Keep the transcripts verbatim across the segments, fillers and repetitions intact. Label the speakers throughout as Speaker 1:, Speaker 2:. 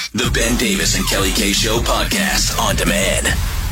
Speaker 1: The Ben Davis and Kelly K Show podcast on demand.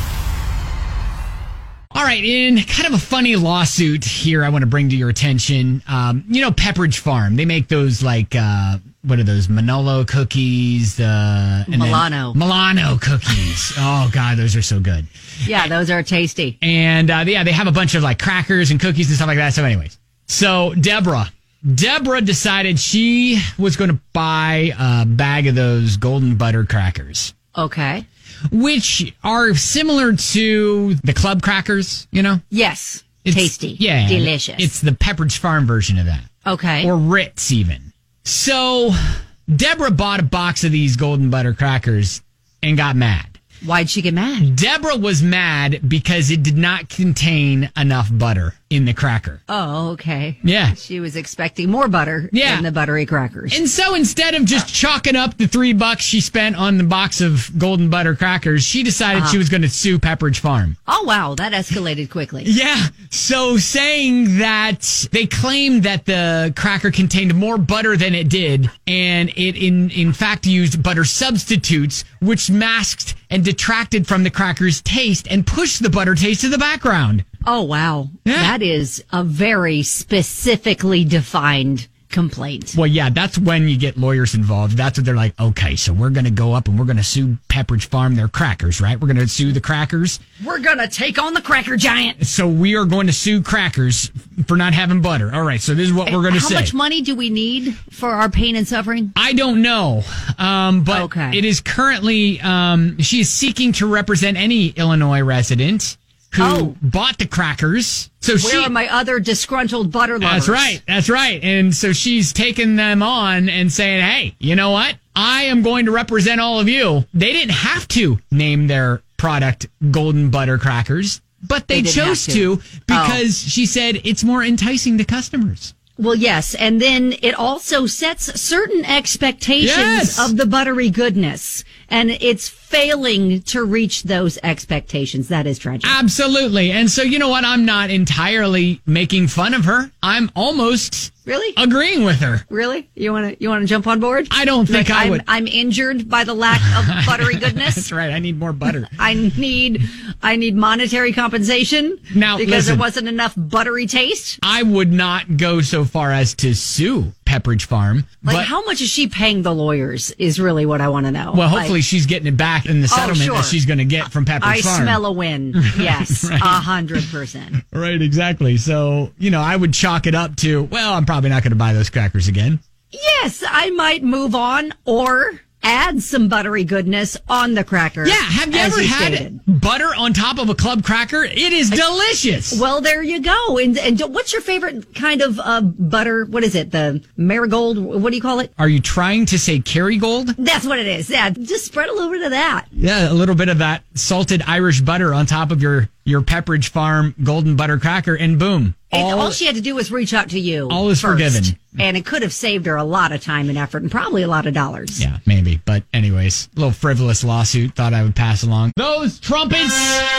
Speaker 2: All right, in kind of a funny lawsuit here, I want to bring to your attention. Um, you know, Pepperidge Farm. They make those like uh, what are those Manolo cookies? Uh, and
Speaker 3: Milano.
Speaker 2: Milano cookies. Oh God, those are so good.
Speaker 3: Yeah, those are tasty.
Speaker 2: And uh, yeah, they have a bunch of like crackers and cookies and stuff like that. So, anyways, so Deborah, Deborah decided she was going to buy a bag of those golden butter crackers.
Speaker 3: Okay.
Speaker 2: Which are similar to the club crackers, you know?
Speaker 3: Yes.
Speaker 2: It's,
Speaker 3: tasty.
Speaker 2: Yeah.
Speaker 3: Delicious.
Speaker 2: It's the Pepperidge Farm version of that.
Speaker 3: Okay.
Speaker 2: Or Ritz, even. So, Deborah bought a box of these golden butter crackers and got mad.
Speaker 3: Why'd she get mad?
Speaker 2: Deborah was mad because it did not contain enough butter in the cracker.
Speaker 3: Oh, okay.
Speaker 2: Yeah.
Speaker 3: She was expecting more butter
Speaker 2: yeah.
Speaker 3: in the buttery crackers.
Speaker 2: And so instead of just chalking up the three bucks she spent on the box of golden butter crackers, she decided uh-huh. she was going to sue Pepperidge Farm.
Speaker 3: Oh, wow. That escalated quickly.
Speaker 2: Yeah. So saying that they claimed that the cracker contained more butter than it did, and it in, in fact used butter substitutes, which masked and detracted from the cracker's taste and pushed the butter taste to the background.
Speaker 3: Oh, wow.
Speaker 2: Yeah.
Speaker 3: That is a very specifically defined complaint.
Speaker 2: Well, yeah, that's when you get lawyers involved. That's what they're like, okay, so we're going to go up and we're going to sue Pepperidge Farm, their crackers, right? We're going to sue the crackers.
Speaker 3: We're going to take on the cracker giant.
Speaker 2: So we are going to sue crackers for not having butter. All right, so this is what we're going to say.
Speaker 3: How much money do we need for our pain and suffering?
Speaker 2: I don't know, um, but
Speaker 3: okay.
Speaker 2: it is currently, um, she is seeking to represent any Illinois resident who
Speaker 3: oh.
Speaker 2: bought the crackers. So
Speaker 3: Where
Speaker 2: she,
Speaker 3: are my other disgruntled butter lovers?
Speaker 2: That's right. That's right. And so she's taking them on and saying, hey, you know what? I am going to represent all of you. They didn't have to name their product Golden Butter Crackers, but they, they chose to, to because oh. she said it's more enticing to customers.
Speaker 3: Well, yes. And then it also sets certain expectations
Speaker 2: yes.
Speaker 3: of the buttery goodness. And it's failing to reach those expectations. That is tragic.
Speaker 2: Absolutely. And so, you know what? I'm not entirely making fun of her. I'm almost
Speaker 3: really
Speaker 2: agreeing with her.
Speaker 3: Really? You want to you want to jump on board?
Speaker 2: I don't think
Speaker 3: like
Speaker 2: I
Speaker 3: I'm,
Speaker 2: would.
Speaker 3: I'm injured by the lack of buttery goodness.
Speaker 2: That's right. I need more butter.
Speaker 3: I need I need monetary compensation
Speaker 2: now,
Speaker 3: because
Speaker 2: listen,
Speaker 3: there wasn't enough buttery taste.
Speaker 2: I would not go so far as to sue Pepperidge Farm.
Speaker 3: Like,
Speaker 2: but,
Speaker 3: how much is she paying the lawyers is really what I want to know.
Speaker 2: Well, hopefully
Speaker 3: like,
Speaker 2: she's getting it back in the settlement
Speaker 3: oh, sure.
Speaker 2: that she's going to get from Pepperidge
Speaker 3: I
Speaker 2: Farm.
Speaker 3: I smell a win. Yes, a
Speaker 2: right.
Speaker 3: hundred percent.
Speaker 2: Right, exactly. So, you know, I would chalk it up to, well, I'm probably not going to buy those crackers again.
Speaker 3: Yes, I might move on or add some buttery goodness on the cracker.
Speaker 2: Yeah, have you ever
Speaker 3: you
Speaker 2: had
Speaker 3: stated.
Speaker 2: butter on top of a club cracker? It is delicious.
Speaker 3: Well, there you go. And, and what's your favorite kind of uh, butter? What is it? The marigold? What do you call it?
Speaker 2: Are you trying to say Kerrygold?
Speaker 3: That's what it is. Yeah, just spread a little bit of that.
Speaker 2: Yeah, a little bit of that salted Irish butter on top of your, your Pepperidge Farm golden butter cracker, and boom.
Speaker 3: All, all she had to do was reach out to you.
Speaker 2: All is
Speaker 3: first,
Speaker 2: forgiven.
Speaker 3: And it could have saved her a lot of time and effort and probably a lot of dollars.
Speaker 2: Yeah, maybe. But anyways, a little frivolous lawsuit. Thought I would pass along. Those trumpets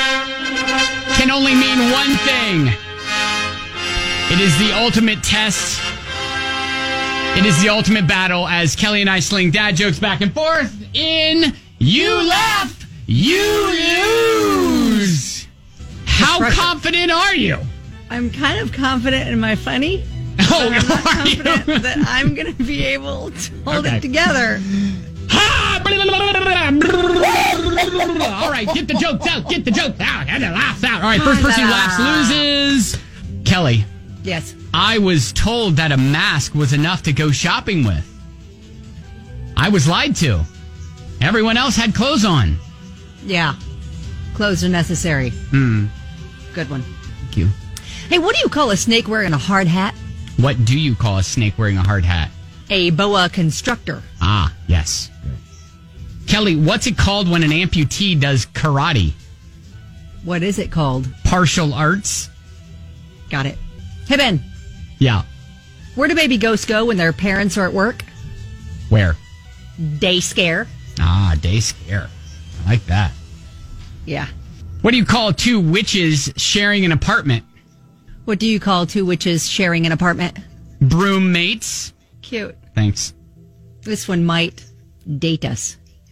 Speaker 2: can only mean one thing. It is the ultimate test. It is the ultimate battle as Kelly and I sling dad jokes back and forth in You Laugh, You Lose. How confident are you?
Speaker 3: I'm kind of confident in my funny.
Speaker 2: Oh,
Speaker 3: but I'm not
Speaker 2: are
Speaker 3: confident
Speaker 2: you?
Speaker 3: that I'm going to be able to hold
Speaker 2: Okay.
Speaker 3: it together.
Speaker 2: All right, get the jokes out. Get the jokes out. Get the laughs out. All right, first person who laughs loses. Kelly,
Speaker 3: Yes.
Speaker 2: I was told that a mask was enough to go shopping with. I was lied to. Everyone else had clothes on.
Speaker 3: Yeah. Clothes are necessary.
Speaker 2: Hmm.
Speaker 3: Good one.
Speaker 2: Thank you.
Speaker 3: Hey, what do you call a snake wearing a hard hat?
Speaker 2: What do you call a snake wearing a hard hat?
Speaker 3: A boa constrictor.
Speaker 2: Ah, yes. Kelly, what's it called when an amputee does karate?
Speaker 3: What is it called?
Speaker 2: Partial arts.
Speaker 3: Got it. Hey, Ben.
Speaker 2: Yeah.
Speaker 3: Where do baby ghosts go when their parents are at work?
Speaker 2: Where?
Speaker 3: Day scare.
Speaker 2: Ah, day scare. I like that.
Speaker 3: Yeah.
Speaker 2: What do you call two witches sharing an apartment?
Speaker 3: What do you call two witches sharing an apartment?
Speaker 2: Broom mates.
Speaker 3: Cute.
Speaker 2: Thanks.
Speaker 3: This one might date us.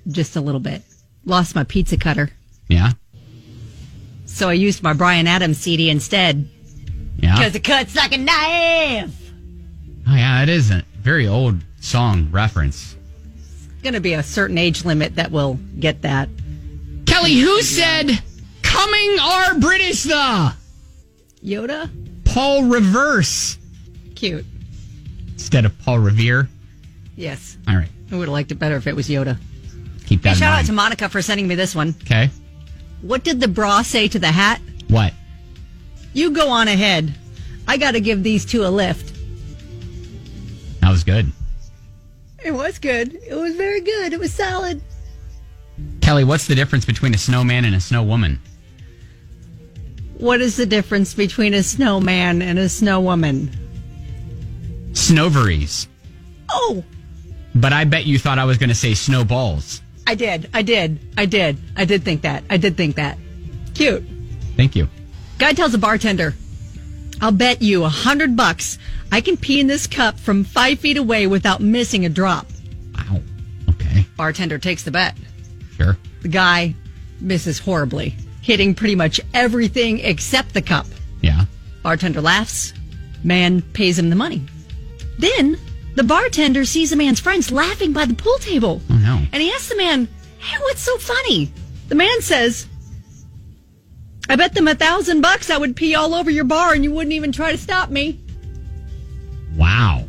Speaker 3: just a little bit. Lost my pizza cutter.
Speaker 2: Yeah.
Speaker 3: So I used my Bryan Adams C D instead.
Speaker 2: Yeah.
Speaker 3: Because it cuts like a knife.
Speaker 2: Oh, yeah, it is a very old song reference.
Speaker 3: Going to be a certain age limit that will get that.
Speaker 2: Kelly, who said, coming are British the?
Speaker 3: Yoda?
Speaker 2: Paul Reverse.
Speaker 3: Cute.
Speaker 2: Instead of Paul Revere.
Speaker 3: Yes.
Speaker 2: All right.
Speaker 3: I would have liked it better if it was Yoda.
Speaker 2: Keep that
Speaker 3: Hey,
Speaker 2: in
Speaker 3: shout
Speaker 2: mind.
Speaker 3: out to Monica for sending me this one.
Speaker 2: Okay.
Speaker 3: What did the bra say to the hat?
Speaker 2: What?
Speaker 3: You go on ahead. I got to give these two a lift.
Speaker 2: That was good.
Speaker 3: It was good. It was very good. It was solid.
Speaker 2: Kelly, what's the difference between a snowman and a snow woman?
Speaker 3: What is the difference between a snowman and a snow woman?
Speaker 2: Snowveries.
Speaker 3: Oh,
Speaker 2: But I bet you thought I was going to say snowballs.
Speaker 3: I did. I did. I did. I did think that. I did think that. Cute.
Speaker 2: Thank you.
Speaker 3: Guy tells a bartender, I'll bet you a hundred bucks I can pee in this cup from five feet away without missing a drop.
Speaker 2: Wow. Okay.
Speaker 3: Bartender takes the bet.
Speaker 2: Sure.
Speaker 3: The guy misses horribly, hitting pretty much everything except the cup.
Speaker 2: Yeah.
Speaker 3: Bartender laughs. Man pays him the money. Then the bartender sees the man's friends laughing by the pool table.
Speaker 2: Oh, no.
Speaker 3: And he asks the man, hey, what's so funny? The man says, I bet them a thousand bucks I would pee all over your bar and you wouldn't even try to stop me.
Speaker 2: Wow.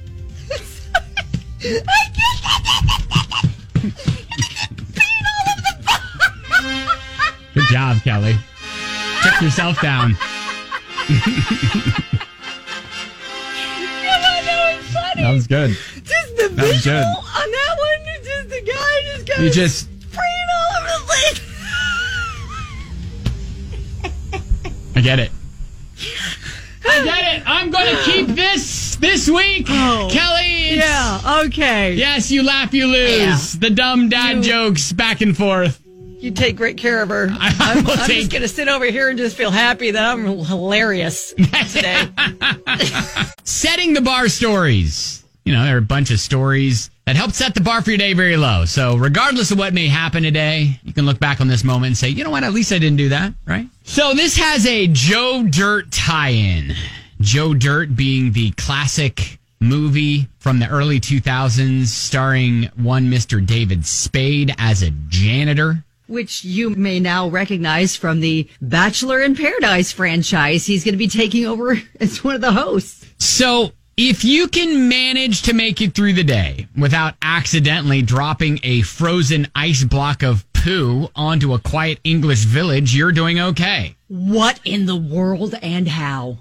Speaker 2: Good job, Kelly. Took yourself down. That was good.
Speaker 3: Just the
Speaker 2: That was
Speaker 3: visual
Speaker 2: good.
Speaker 3: on that one, it's just the guy just kind
Speaker 2: You
Speaker 3: of
Speaker 2: just
Speaker 3: spraying all over the place.
Speaker 2: I get it. I get it. I'm going to keep this this week,
Speaker 3: Oh.
Speaker 2: Kelly. It's-
Speaker 3: Yeah, okay.
Speaker 2: Yes, you laugh, you lose.
Speaker 3: Yeah.
Speaker 2: The dumb dad
Speaker 3: You-
Speaker 2: jokes back and forth.
Speaker 3: You take great care of her.
Speaker 2: I
Speaker 3: I'm,
Speaker 2: will
Speaker 3: I'm
Speaker 2: take-
Speaker 3: just going to sit over here and just feel happy that I'm hilarious today.
Speaker 2: Setting the bar stories. You know, there are a bunch of stories that help set the bar for your day very low. So regardless of what may happen today, you can look back on this moment and say, you know what, at least I didn't do that, right? So this has a Joe Dirt tie-in. Joe Dirt being the classic movie from the early two thousands starring one Mister David Spade as a janitor.
Speaker 3: Which you may now recognize from the Bachelor in Paradise franchise. He's going to be taking over as one of the hosts.
Speaker 2: So if you can manage to make it through the day without accidentally dropping a frozen ice block of poo onto a quiet English village, you're doing okay.
Speaker 3: What in the world and how?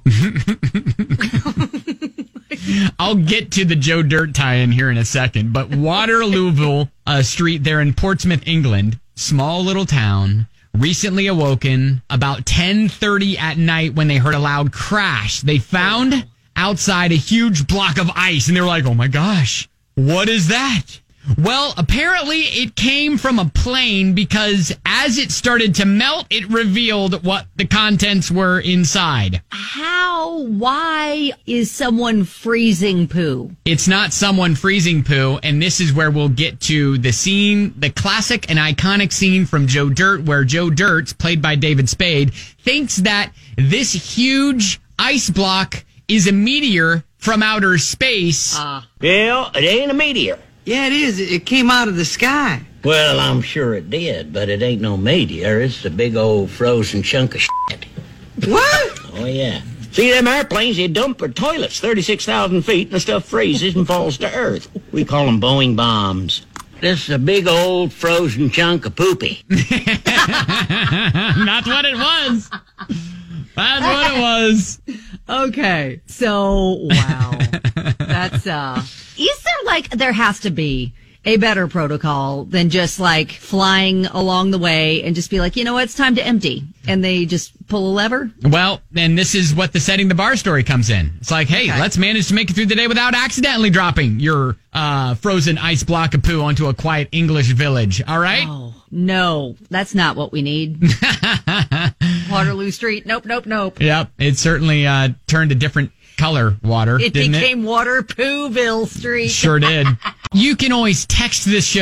Speaker 2: I'll get to the Joe Dirt tie-in here in a second, but Waterlooville uh, Street there in Portsmouth, England, small little town, recently awoken about ten thirty at night when they heard a loud crash. They found outside a huge block of ice, and they were like, oh my gosh, what is that? Well, apparently it came from a plane because as it started to melt, it revealed what the contents were inside.
Speaker 3: How? Why is someone freezing poo?
Speaker 2: It's not someone freezing poo, and this is where we'll get to the scene, the classic and iconic scene from Joe Dirt, where Joe Dirt, played by David Spade, thinks that this huge ice block is a meteor from outer space.
Speaker 3: Uh,
Speaker 4: Well, it ain't a meteor.
Speaker 5: Yeah, it is. It came out of the sky.
Speaker 4: Well, I'm sure it did, but it ain't no meteor. It's a big old frozen chunk of shit.
Speaker 5: What?
Speaker 4: Oh, yeah. See, them airplanes, they dump their toilets thirty-six thousand feet and the stuff freezes and falls to Earth. We call them Boeing bombs. This is a big old frozen chunk of poopy.
Speaker 2: That's what it was. That's what it was.
Speaker 3: okay. So, wow. That's, uh, is there like, there has to be a better protocol than just like flying along the way and just be like, you know what, it's time to empty. And they just pull a lever.
Speaker 2: Well, and this is what the setting the bar story comes in. It's like, hey,
Speaker 3: Okay.
Speaker 2: let's manage to make it through the day without accidentally dropping your uh, frozen ice block of poo onto a quiet English village. All right?
Speaker 3: Oh, no, that's not what we need. Waterloo Street. Nope, nope, nope.
Speaker 2: Yep. It certainly uh, turned a different color water,
Speaker 3: It
Speaker 2: didn't
Speaker 3: became Water Pooville Street.
Speaker 2: it? Sure did. You can always text this show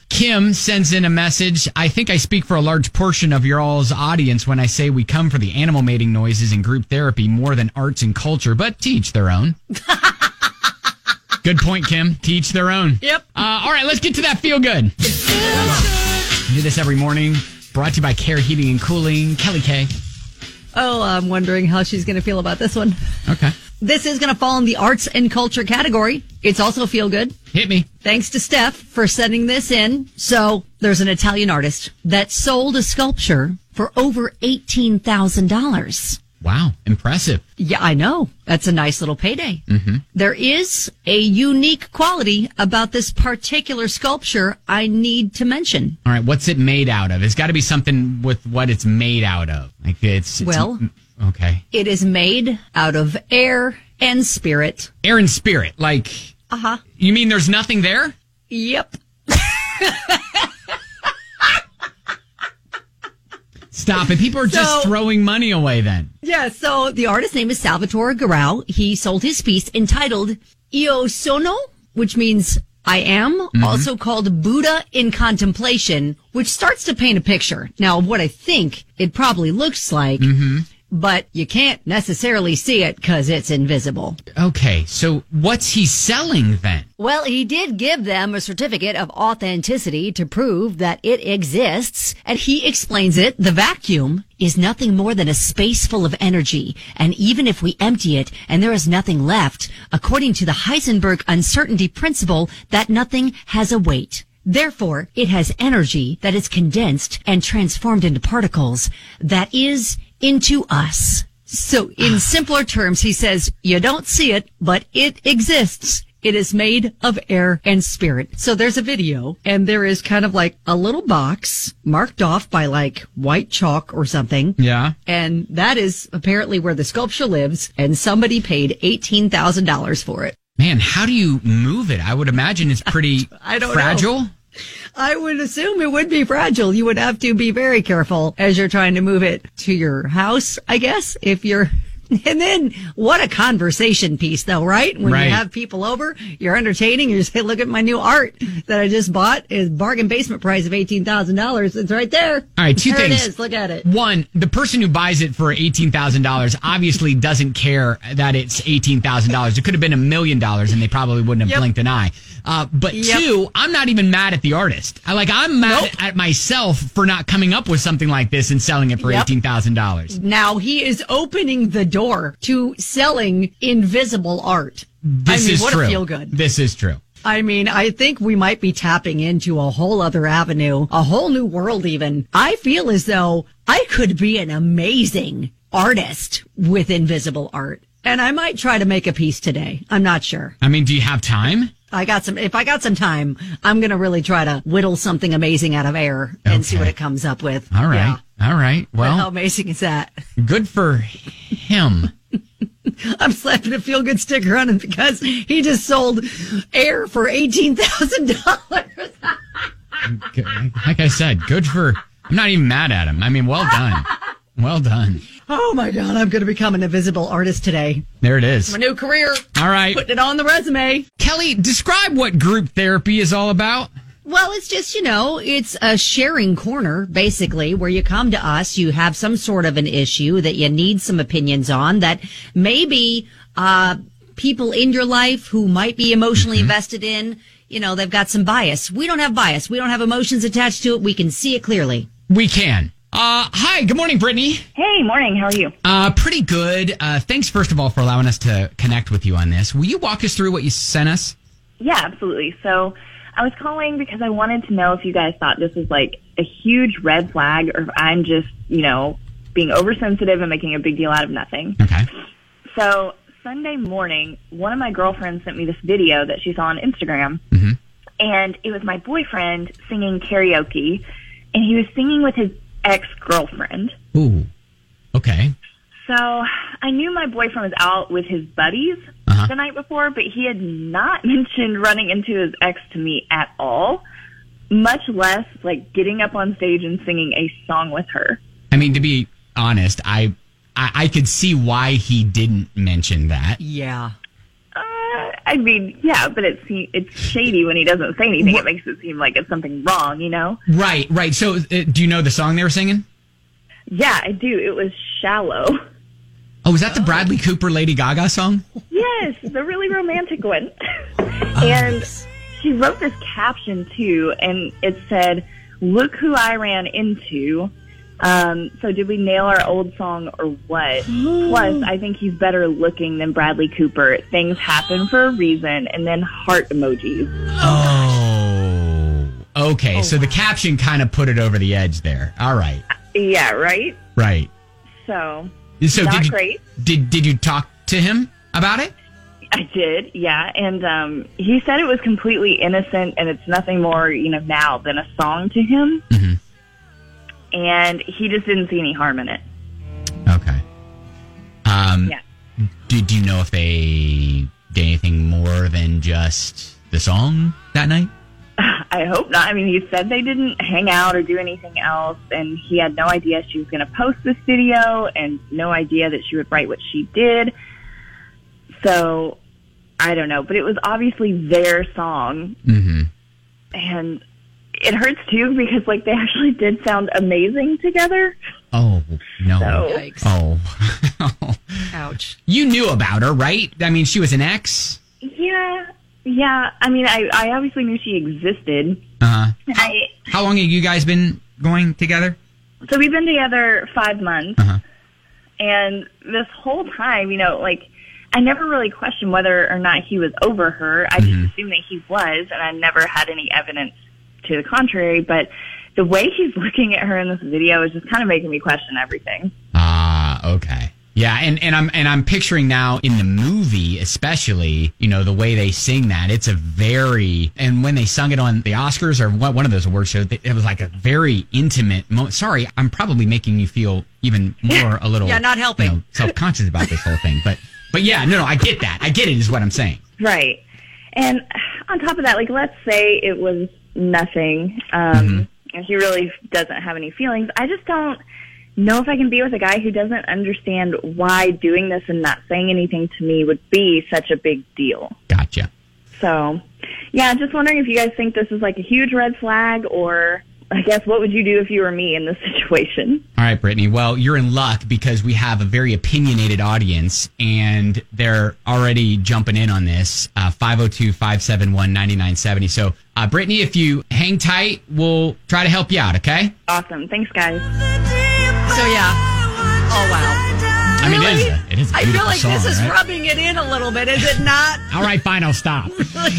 Speaker 2: Kim sends in a message. I think I speak for a large portion of your all's audience when I say we come for the animal mating noises in group therapy more than arts and culture, but to each their own. Good point, Kim. To each their own.
Speaker 3: Yep.
Speaker 2: Uh, all right, let's get to that feel good. We do this every morning. Brought to you by Care Heating and Cooling. Kelly K.
Speaker 3: Oh, I'm wondering how she's going to feel about this one.
Speaker 2: Okay.
Speaker 3: This is going to fall in the arts and culture category. It's also feel good.
Speaker 2: Hit me.
Speaker 3: Thanks to Steph for sending this in. So there's an Italian artist that sold a sculpture for over eighteen thousand dollars.
Speaker 2: Wow. Impressive.
Speaker 3: Yeah, I know. That's a nice little payday.
Speaker 2: Mm-hmm.
Speaker 3: There is a unique quality about this particular sculpture I need to mention.
Speaker 2: All right. What's it made out of? It's got to be something with what it's made out of. Like it's, it's
Speaker 3: Well,
Speaker 2: okay.
Speaker 3: It is made out of air and spirit.
Speaker 2: Air and spirit. Like,
Speaker 3: Uh-huh.
Speaker 2: you mean there's nothing there?
Speaker 3: Yep.
Speaker 2: Stop it. People are just
Speaker 3: So-
Speaker 2: throwing money away then.
Speaker 3: Yeah, so the artist's name is Salvatore Garau. He sold his piece entitled Io Sono, which means I am,
Speaker 2: Mm-hmm.
Speaker 3: also called Buddha in Contemplation, which starts to paint a picture. Now, of what I think it probably looks like,
Speaker 2: Mm-hmm.
Speaker 3: but you can't necessarily see it because it's invisible.
Speaker 2: Okay. So what's he selling then?
Speaker 3: Well, he did give them a certificate of authenticity to prove that it exists, and he explains it. The vacuum is nothing more than a space full of energy, and even if we empty it and there is nothing left, according to the Heisenberg uncertainty principle, that nothing has a weight. Therefore, it has energy that is condensed and transformed into particles, that is, into us. So, in simpler terms, he says, you don't see it, but it exists. It is made of air and spirit. So there's a video, and there is kind of like a little box marked off by like white chalk or something.
Speaker 2: Yeah.
Speaker 3: And that is apparently where the sculpture lives, and somebody paid eighteen thousand dollars for it.
Speaker 2: Man, how do you move it? I would imagine it's pretty
Speaker 3: I don't know.
Speaker 2: fragile.
Speaker 3: I would assume it would be fragile. You would have to be very careful as you're trying to move it to your house, I guess, if you're... And then what a conversation piece, though, right? When
Speaker 2: Right.
Speaker 3: you have people over, you're entertaining, you say, look at my new art that I just bought. Is bargain basement price of eighteen thousand dollars. It's right there.
Speaker 2: All right, two
Speaker 3: there
Speaker 2: things.
Speaker 3: it is. Look at it.
Speaker 2: One, the person who buys it for eighteen thousand dollars obviously doesn't care that it's eighteen thousand dollars. It could have been a million dollars and they probably wouldn't have
Speaker 3: Yep.
Speaker 2: blinked an eye. Uh, but
Speaker 3: Yep.
Speaker 2: two, I'm not even mad at the artist. I like, I'm mad
Speaker 3: Nope.
Speaker 2: at myself for not coming up with something like this and selling it for
Speaker 3: Yep.
Speaker 2: eighteen thousand dollars.
Speaker 3: Now he is opening the door to selling invisible art.
Speaker 2: This
Speaker 3: I mean,
Speaker 2: is
Speaker 3: what
Speaker 2: true.
Speaker 3: a feel good.
Speaker 2: This is true.
Speaker 3: I mean, I think we might be tapping into a whole other avenue, a whole new world even. I feel as though I could be an amazing artist with invisible art. And I might try to make a piece today. I'm not sure.
Speaker 2: I mean, do you have time?
Speaker 3: I got some, if I got some time, I'm going to really try to whittle something amazing out of air and see
Speaker 2: Okay.
Speaker 3: what it comes up with.
Speaker 2: All right.
Speaker 3: Yeah.
Speaker 2: All right.
Speaker 3: How
Speaker 2: Well,
Speaker 3: amazing is that?
Speaker 2: good for him.
Speaker 3: I'm slapping a feel good sticker on him because he just sold air for eighteen thousand dollars.
Speaker 2: Like I said, good for, I'm not even mad at him. I mean, well done. Well done.
Speaker 3: Oh my God, I'm going to become an invisible artist today.
Speaker 2: There it is.
Speaker 3: My new career.
Speaker 2: All right.
Speaker 3: Putting it on the resume.
Speaker 2: Kelly, describe what group therapy is all about.
Speaker 3: Well, it's just, you know, it's a sharing corner, basically, where you come to us, you have some sort of an issue that you need some opinions on that maybe uh people in your life who might be emotionally
Speaker 2: Mm-hmm.
Speaker 3: invested in, you know, they've got some bias. We don't have bias. We don't have emotions attached to it. We can see it clearly.
Speaker 2: We can. Uh, hi, good morning, Brittany.
Speaker 6: Hey, morning. How are you?
Speaker 2: Uh, pretty good. Uh, thanks, first of all, for allowing us to connect with you on this. Will you walk us through what you sent us?
Speaker 6: Yeah, absolutely. So I was calling because I wanted to know if you guys thought this was like a huge red flag or if I'm just, you know, being oversensitive and making a big deal out of nothing.
Speaker 2: Okay.
Speaker 6: So Sunday morning, one of my girlfriends sent me this video that she saw on Instagram.
Speaker 2: Mm-hmm.
Speaker 6: And it was my boyfriend singing karaoke. And he was singing with his ex-girlfriend.
Speaker 2: Ooh. Okay.
Speaker 6: So I knew my boyfriend was out with his buddies
Speaker 2: Uh-huh.
Speaker 6: the night before, but he had not mentioned running into his ex to me at all, much less like getting up on stage and singing a song with her.
Speaker 2: I mean, to be honest, I, I, I could see why he didn't mention that.
Speaker 3: Yeah.
Speaker 6: Uh, I mean, yeah, but it's it's shady when he doesn't say anything. It makes it seem like it's something wrong, you know?
Speaker 2: Right, right. So, uh, do you know the song they were singing?
Speaker 6: Yeah, I do. It was Shallow.
Speaker 2: Oh, was that the Bradley Cooper Lady Gaga song?
Speaker 6: Yes, the really romantic one. And she wrote this caption, too, and it said, "Look who I ran into." Um, so did we nail our old song or what? Plus, I think he's better looking than Bradley Cooper. Things happen for a reason, and then heart emojis.
Speaker 2: Oh, okay. Oh, so wow. The caption kind of put it over the edge there. All right.
Speaker 6: Yeah, right?
Speaker 2: Right.
Speaker 6: So,
Speaker 2: so
Speaker 6: not
Speaker 2: did you,
Speaker 6: great.
Speaker 2: Did, did you talk to him about it?
Speaker 6: I did, yeah. And um, he said it was completely innocent, and it's nothing more, you know, now than a song to him. Mm-hmm. And he just didn't see any harm in it.
Speaker 2: Okay. Um,
Speaker 6: yeah.
Speaker 2: Do, do you know if they did anything more than just the song that night?
Speaker 6: I hope not. I mean, he said they didn't hang out or do anything else, and he had no idea she was going to post this video and no idea that she would write what she did. So, I don't know. But it was obviously their song. Mm-hmm. And it hurts, too, because, like, they actually did sound amazing together.
Speaker 2: Oh, no.
Speaker 6: So,
Speaker 3: Yikes.
Speaker 2: Oh.
Speaker 3: Ouch.
Speaker 2: You knew about her, right? I mean, she was an ex?
Speaker 6: Yeah. Yeah. I mean, I, I obviously knew she existed.
Speaker 2: Uh-huh.
Speaker 6: I,
Speaker 2: How long have you guys been going together?
Speaker 6: So we've been together five months. Uh-huh. And this whole time, you know, like, I never really questioned whether or not he was over her. I just mm-hmm. assumed that he was, and I never had any evidence to the contrary, but the way he's looking at her in this video is just kind of making me question everything.
Speaker 2: Ah, uh, okay. Yeah, and, and I'm and I'm picturing now in the movie, especially, you know, the way they sing that. It's a very, and when they sung it on the Oscars or one of those award shows, it was like a very intimate moment. Sorry, I'm probably making you feel even more a little
Speaker 3: yeah, not helping.
Speaker 2: You know, self-conscious about this whole thing. But but yeah, no, no, I get that. I get it is what I'm saying.
Speaker 6: Right. And on top of that, like, let's say it was nothing, um, mm-hmm. and he really doesn't have any feelings. I just don't know if I can be with a guy who doesn't understand why doing this and not saying anything to me would be such a big deal.
Speaker 2: Gotcha.
Speaker 6: So, yeah, just wondering if you guys think this is like a huge red flag, or I guess what would you do if you were me in this situation?
Speaker 2: All right, Brittany. Well, you're in luck because we have a very opinionated audience, and they're already jumping in on this. Uh, five oh two, five seven one, nine nine seven oh. So, uh, Brittany, if you hang tight, we'll try to help you out, okay?
Speaker 6: Awesome. Thanks, guys.
Speaker 3: So, yeah. Oh, wow.
Speaker 2: I mean, it is a, it is a
Speaker 3: I feel like
Speaker 2: song,
Speaker 3: this is
Speaker 2: right?
Speaker 3: rubbing it in a little bit, is it not?
Speaker 2: All right, fine, I'll stop.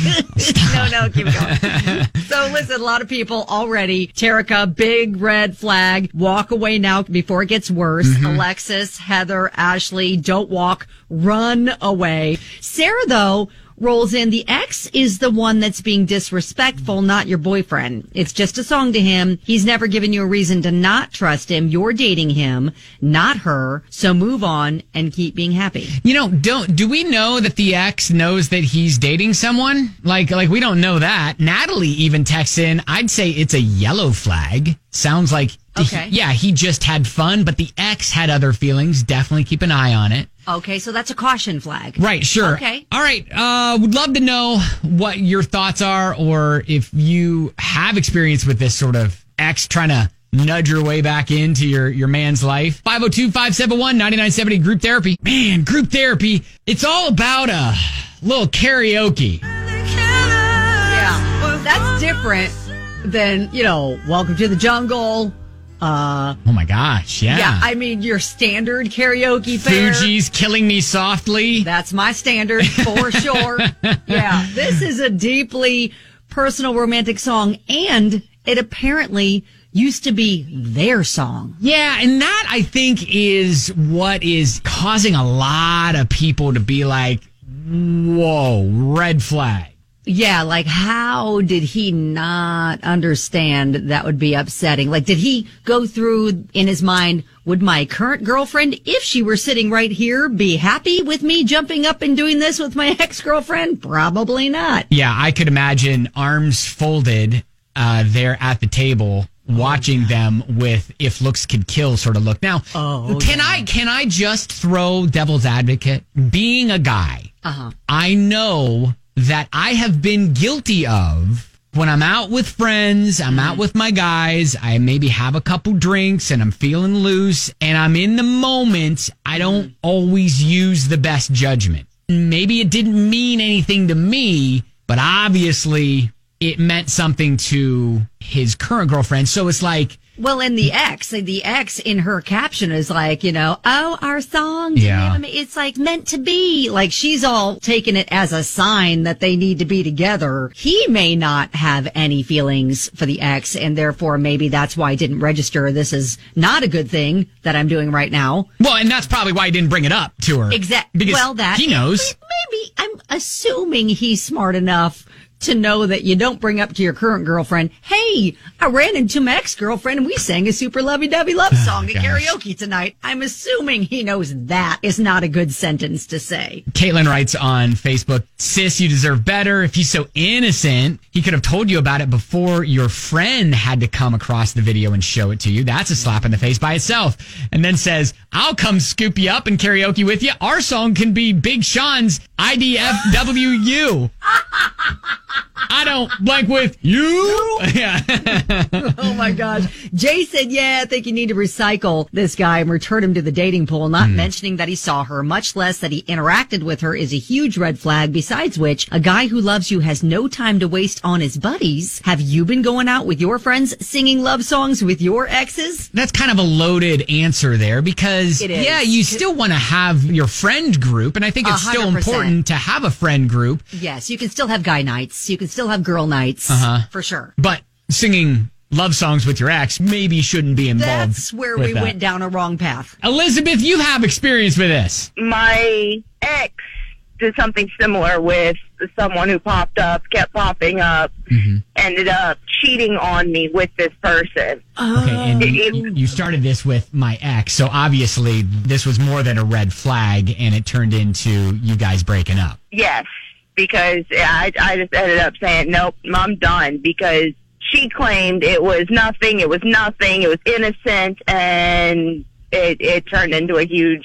Speaker 3: No, no, keep going. So listen, a lot of people already. Terica, big red flag. Walk away now before it gets worse. Mm-hmm. Alexis, Heather, Ashley, don't walk, run away. Sarah, though, rolls in. The ex is the one that's being disrespectful, not your boyfriend. It's just a song to him. He's never given you a reason to not trust him. You're dating him, not her. So move on and keep being happy.
Speaker 2: You know, don't do we know that the ex knows that he's dating someone? Like, like we don't know that. Natalie even texts in. I'd say it's a yellow flag. Sounds like,
Speaker 3: okay.
Speaker 2: he, yeah, he just had fun, but the ex had other feelings. Definitely keep an eye on it.
Speaker 3: Okay, so that's a caution flag.
Speaker 2: Right, sure.
Speaker 3: Okay.
Speaker 2: All right. Uh, would love to know what your thoughts are, or if you have experience with this sort of ex trying to nudge your way back into your, your man's life. five oh two, five seven one, nine nine seven oh, group therapy. Man, group therapy, it's all about a little karaoke.
Speaker 3: Yeah, that's different than, you know, Welcome to the Jungle. Uh,
Speaker 2: oh my gosh, yeah.
Speaker 3: Yeah, I mean, your standard karaoke fare.
Speaker 2: Fugees, Killing Me Softly.
Speaker 3: That's my standard for sure. Yeah, this is a deeply personal romantic song, and it apparently used to be their song.
Speaker 2: Yeah, and that, I think, is what is causing a lot of people to be like, whoa, red flag.
Speaker 3: Yeah, like, how did he not understand that would be upsetting? Like, did he go through in his mind, would my current girlfriend, if she were sitting right here, be happy with me jumping up and doing this with my ex-girlfriend? Probably not.
Speaker 2: Yeah, I could imagine arms folded uh, there at the table, watching them with if looks could kill sort of look. Now,
Speaker 3: oh,
Speaker 2: can
Speaker 3: yeah.
Speaker 2: I can I just throw devil's advocate? Being a guy,
Speaker 3: uh-huh.
Speaker 2: I know that I have been guilty of. When I'm out with friends, I'm out with my guys, I maybe have a couple drinks and I'm feeling loose and I'm in the moment, I don't always use the best judgment. Maybe it didn't mean anything to me, but obviously it meant something to his current girlfriend. So it's like,
Speaker 3: well, and the ex, the ex in her caption is like, you know, oh, our song,
Speaker 2: Yeah.
Speaker 3: it's like meant to be. Like she's all taking it as a sign that they need to be together. He may not have any feelings for the ex, and therefore maybe that's why I didn't register. This is not a good thing that I'm doing right now.
Speaker 2: well, and that's probably why he didn't bring it up to her.
Speaker 3: Exactly.
Speaker 2: Because
Speaker 3: Well, that
Speaker 2: he knows.
Speaker 3: Maybe I'm assuming he's smart enough to know that you don't bring up to your current girlfriend, hey, I ran into my ex-girlfriend and we sang a super lovey-dovey love song at
Speaker 2: gosh.
Speaker 3: karaoke tonight. I'm assuming he knows that is not a good sentence to say.
Speaker 2: Caitlin writes on Facebook, sis, you deserve better. If he's so innocent, he could have told you about it before your friend had to come across the video and show it to you. That's a slap in the face by itself. And then says, I'll come scoop you up and karaoke with you. Our song can be Big Sean's I D F W U. I don't blank with you. Yeah.
Speaker 3: Oh my gosh. Jay said, yeah, I think you need to recycle this guy and return him to the dating pool. Not
Speaker 2: Hmm.
Speaker 3: mentioning that he saw her, much less that he interacted with her, is a huge red flag. Besides which, a guy who loves you has no time to waste on his buddies. Have you been going out with your friends singing love songs with your exes?
Speaker 2: That's kind of a loaded answer there because,
Speaker 3: It is.
Speaker 2: yeah, you still want to have your friend group. And I think it's
Speaker 3: A
Speaker 2: still
Speaker 3: hundred percent.
Speaker 2: important to have a friend group.
Speaker 3: Yes, you can still have guy nights. You can still have girl nights.
Speaker 2: Uh-huh.
Speaker 3: For sure.
Speaker 2: But singing love songs with your ex maybe shouldn't be involved.
Speaker 3: That's where
Speaker 2: with
Speaker 3: we
Speaker 2: that.
Speaker 3: went down a wrong path.
Speaker 2: Elizabeth, you have experience with this.
Speaker 7: My ex did something similar with someone who popped up, kept popping up,
Speaker 2: Mm-hmm.
Speaker 7: ended up cheating on me with this person.
Speaker 2: Okay, and you, you started this with my ex, so obviously this was more than a red flag, and it turned into you guys breaking up.
Speaker 7: Yes, because I, I just ended up saying, nope, I'm done, because she claimed it was nothing, it was nothing, it was innocent, and it, it turned into a huge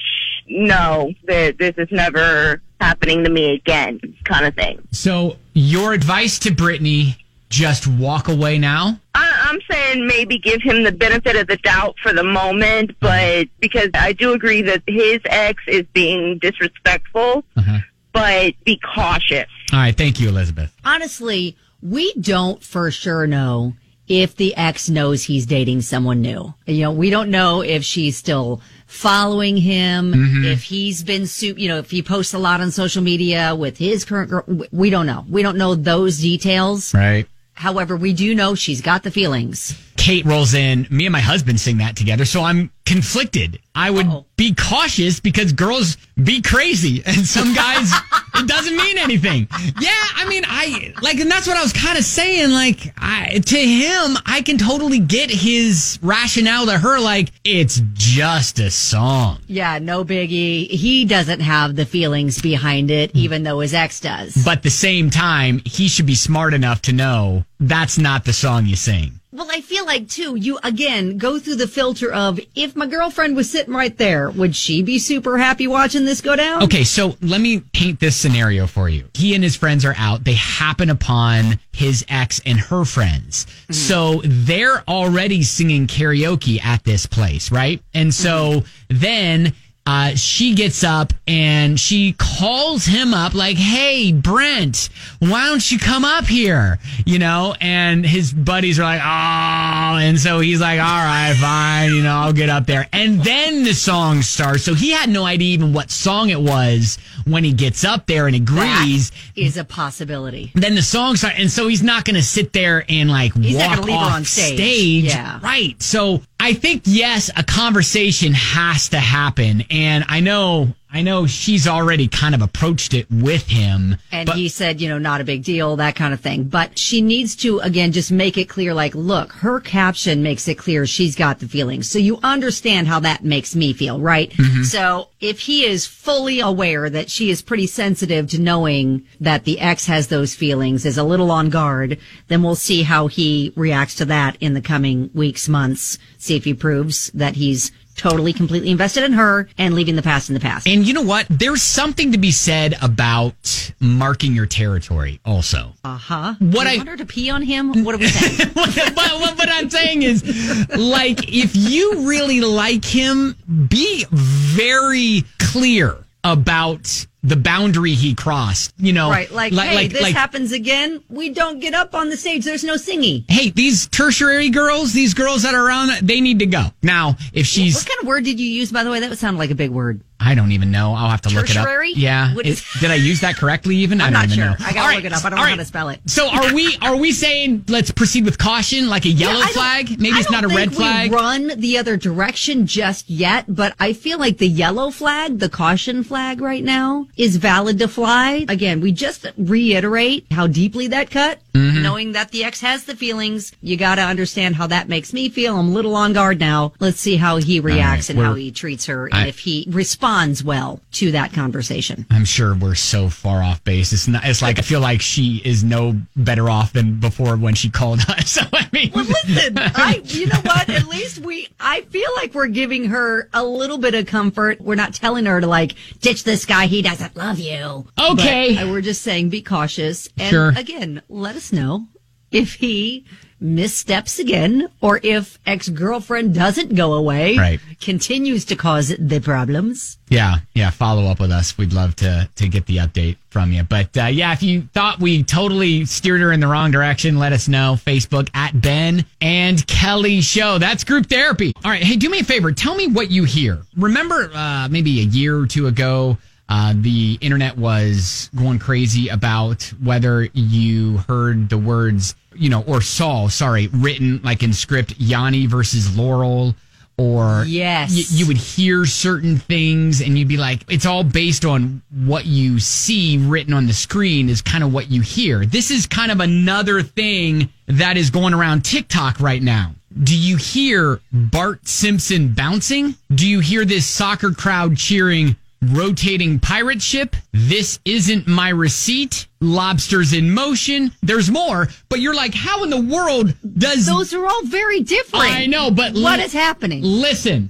Speaker 7: no, that this is never happening to me again kind of thing.
Speaker 2: So your advice to Brittany, just walk away now?
Speaker 7: I, I'm saying maybe give him the benefit of the doubt for the moment, but because I do agree that his ex is being disrespectful,
Speaker 2: Uh-huh.
Speaker 7: but be cautious.
Speaker 2: All right, thank you, Elizabeth.
Speaker 3: Honestly, we don't for sure know if the ex knows he's dating someone new. You know, we don't know if she's still following him,
Speaker 2: Mm-hmm.
Speaker 3: if he's been, su- you know, if he posts a lot on social media with his current girl. We don't know. We don't know those details.
Speaker 2: Right.
Speaker 3: However, we do know she's got the feelings.
Speaker 2: Kate rolls in. Me and my husband sing that together, so I'm conflicted. I would
Speaker 3: Uh-oh.
Speaker 2: be cautious because girls be crazy, and some guys, it doesn't mean anything. Yeah, I mean, I like, and that's what I was kind of saying. Like, I, to him, I can totally get his rationale to her. Like, it's just a song.
Speaker 3: Yeah, no biggie. He doesn't have the feelings behind it, even though his ex does.
Speaker 2: But at the same time, he should be smart enough to know that's not the song you sing.
Speaker 3: Well, I feel like, too, you, again, go through the filter of, if my girlfriend was sitting right there, would she be super happy watching this go down?
Speaker 2: Okay, so let me paint this scenario for you. He and his friends are out. They happen upon his ex and her friends.
Speaker 3: Mm-hmm.
Speaker 2: So they're already singing karaoke at this place, right? And so
Speaker 3: Mm-hmm.
Speaker 2: then uh, she gets up and she calls him up like, hey, Brent, why don't you come up here? You know, and his buddies are like, oh, and so he's like, all right, fine, you know, I'll get up there. And then the song starts. So he had no idea even what song it was when he gets up there and agrees.
Speaker 3: That is a possibility.
Speaker 2: Then the song starts, and so he's not going to sit there and like
Speaker 3: He's not
Speaker 2: walk
Speaker 3: gonna leave her
Speaker 2: off
Speaker 3: on stage.
Speaker 2: stage.
Speaker 3: Yeah.
Speaker 2: Right. So I think, yes, a conversation has to happen. And I know, I know she's already kind of approached it with him.
Speaker 3: And
Speaker 2: but
Speaker 3: he said, you know, not a big deal, that kind of thing. But she needs to, again, just make it clear, like, look, her caption makes it clear she's got the feelings. So you understand how that makes me feel, right?
Speaker 2: Mm-hmm.
Speaker 3: So if he is fully aware that she is pretty sensitive to knowing that the ex has those feelings, is a little on guard, then we'll see how he reacts to that in the coming weeks, months. See if he proves that he's totally, completely invested in her and leaving the past in the past.
Speaker 2: And you know what? There's something to be said about marking your territory also.
Speaker 3: Uh-huh.
Speaker 2: What
Speaker 3: Do you
Speaker 2: I
Speaker 3: want her to pee on him? What are we saying?
Speaker 2: what, what, what I'm saying is, like, if you really like him, be very clear about the boundary he crossed. You know,
Speaker 3: Right, like,
Speaker 2: like
Speaker 3: hey,
Speaker 2: like,
Speaker 3: this
Speaker 2: like,
Speaker 3: happens again, we don't get up on the stage. There's no singing.
Speaker 2: hey, these tertiary girls, these girls that are around, they need to go. Now, if she's...
Speaker 3: What kind of word did you use, by the way? That would sound like a big word.
Speaker 2: I don't even know. I'll have to
Speaker 3: Tertiary?
Speaker 2: look it up. Yeah.
Speaker 3: What
Speaker 2: It-
Speaker 3: is-
Speaker 2: did I use that correctly even?
Speaker 3: I'm
Speaker 2: I don't
Speaker 3: not
Speaker 2: even
Speaker 3: sure.
Speaker 2: know.
Speaker 3: I gotta
Speaker 2: All
Speaker 3: look
Speaker 2: right,
Speaker 3: it up. I don't
Speaker 2: all
Speaker 3: know how
Speaker 2: right.
Speaker 3: to spell it.
Speaker 2: So are we are we saying let's proceed with caution, like a yellow
Speaker 3: Yeah, I don't-
Speaker 2: flag? Maybe
Speaker 3: I
Speaker 2: it's not a
Speaker 3: don't
Speaker 2: red
Speaker 3: think
Speaker 2: flag?
Speaker 3: We run the other direction just yet, but I feel like the yellow flag, the caution flag right now, is valid to fly. Again, we just reiterate how deeply that cut.
Speaker 2: Mm-hmm.
Speaker 3: Knowing that the ex has the feelings, you got to understand how that makes me feel. I'm a little on guard now. Let's see how he reacts
Speaker 2: right,
Speaker 3: and how
Speaker 2: we're-
Speaker 3: he treats her,
Speaker 2: I-
Speaker 3: and if he responds well to that conversation.
Speaker 2: I'm sure we're so far off base. It's not. It's like I feel like she is no better off than before when she called us. So I mean,
Speaker 3: Well, listen, I, you know what? At least we, I feel like we're giving her a little bit of comfort. We're not telling her to like ditch this guy. He doesn't love you.
Speaker 2: Okay.
Speaker 3: But, uh, we're just saying be cautious. And
Speaker 2: Sure.
Speaker 3: again, let us know if he missteps again or if ex-girlfriend doesn't go away,
Speaker 2: Right.
Speaker 3: continues to cause the problems.
Speaker 2: yeah, yeah. Follow up with us. We'd love to to get the update from you. But uh, yeah, if you thought we totally steered her in the wrong direction, let us know. Facebook at Ben and Kelly Show. That's group therapy. All right. Hey, do me a favor. Tell me what you hear. Remember, uh, maybe a year or two ago, Uh, the internet was going crazy about whether you heard the words, you know, or saw, sorry, written like in script, Yanni versus Laurel, or
Speaker 3: Yes.
Speaker 2: y- you would hear certain things and you'd be like, it's all based on what you see written on the screen is kind of what you hear. This is kind of another thing that is going around TikTok right now. Do you hear Bart Simpson bouncing? Do you hear this soccer crowd cheering, rotating pirate ship? This isn't my receipt. Lobsters in motion. There's more, but you're like, how in the world does...
Speaker 3: Those are all very different.
Speaker 2: I know, but...
Speaker 3: What
Speaker 2: li-
Speaker 3: is happening?
Speaker 2: Listen.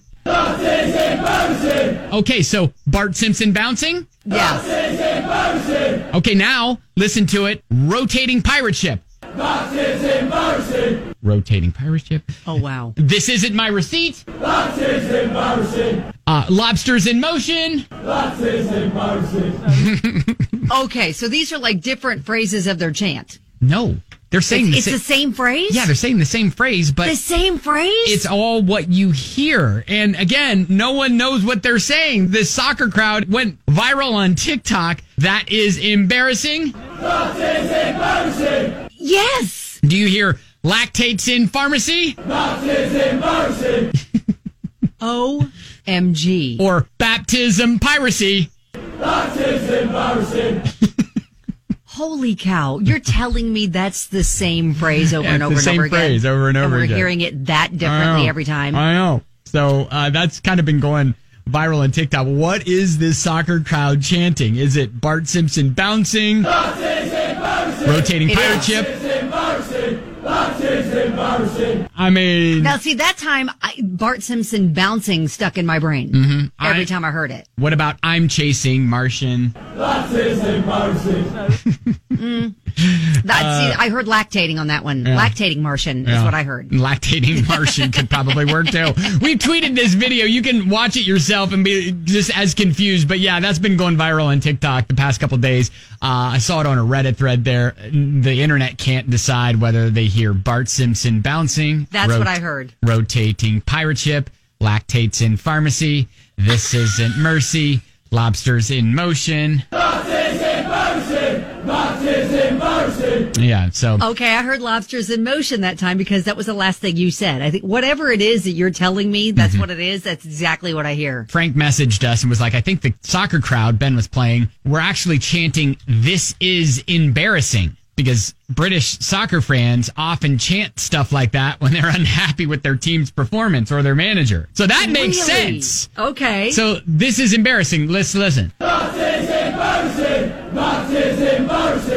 Speaker 2: Okay, so Bart Simpson bouncing?
Speaker 3: Yes.
Speaker 2: Okay, now listen to it. Rotating pirate ship. Rotating pirate ship.
Speaker 3: Oh, wow.
Speaker 2: This isn't my receipt. Uh, lobsters in motion.
Speaker 3: Okay, so these are like different phrases of their chant.
Speaker 2: No, they're saying
Speaker 3: It's,
Speaker 2: the,
Speaker 3: it's
Speaker 2: sa-
Speaker 3: the same phrase?
Speaker 2: Yeah, they're saying the same phrase, but
Speaker 3: The same phrase?
Speaker 2: it's all what you hear. And again, no one knows what they're saying. This soccer crowd went viral on TikTok. That is embarrassing.
Speaker 3: Yes.
Speaker 2: Do you hear lactates in pharmacy?
Speaker 3: O M G.
Speaker 2: Or baptism piracy?
Speaker 3: Holy cow. You're telling me that's the same phrase over
Speaker 2: Yeah,
Speaker 3: and
Speaker 2: it's
Speaker 3: over
Speaker 2: the
Speaker 3: and
Speaker 2: same
Speaker 3: over again?
Speaker 2: phrase over and over
Speaker 3: we're
Speaker 2: again.
Speaker 3: hearing it that
Speaker 2: I
Speaker 3: differently
Speaker 2: know.
Speaker 3: every time.
Speaker 2: I know. So uh, that's kind of been going viral on TikTok. What is this soccer crowd chanting? Is it Bart Simpson bouncing? Rotating
Speaker 3: It
Speaker 2: pirate
Speaker 3: is.
Speaker 2: ship? I mean,
Speaker 3: Now, see, that time, I, Bart Simpson bouncing stuck in my brain
Speaker 2: Mm-hmm.
Speaker 3: every
Speaker 2: I-
Speaker 3: time I heard it.
Speaker 2: what about I'm chasing Martian?
Speaker 3: That, see, I heard lactating on that one.
Speaker 2: Uh, Yeah.
Speaker 3: Lactating Martian is
Speaker 2: Yeah.
Speaker 3: what I heard.
Speaker 2: Lactating Martian could probably work too. We tweeted this video. You can watch it yourself and be just as confused. But yeah, that's been going viral on TikTok the past couple days. Uh, I saw it on a Reddit thread there. The internet can't decide whether they hear Bart Simpson bouncing.
Speaker 3: That's
Speaker 2: rot-
Speaker 3: what I heard.
Speaker 2: Rotating pirate ship. Lactates in pharmacy. This isn't mercy. Lobsters in motion. Yeah, so
Speaker 3: Okay, I heard lobsters in motion that time because that was the last thing you said. I think whatever it is that you're telling me, that's
Speaker 2: Mm-hmm.
Speaker 3: what it is. That's exactly what I hear.
Speaker 2: Frank messaged us and was like, I think the soccer crowd Ben was playing, we're actually chanting, this is embarrassing. Because British soccer fans often chant stuff like that when they're unhappy with their team's performance or their manager. So that makes
Speaker 3: Really?
Speaker 2: sense.
Speaker 3: Okay.
Speaker 2: So this is embarrassing. Let's listen.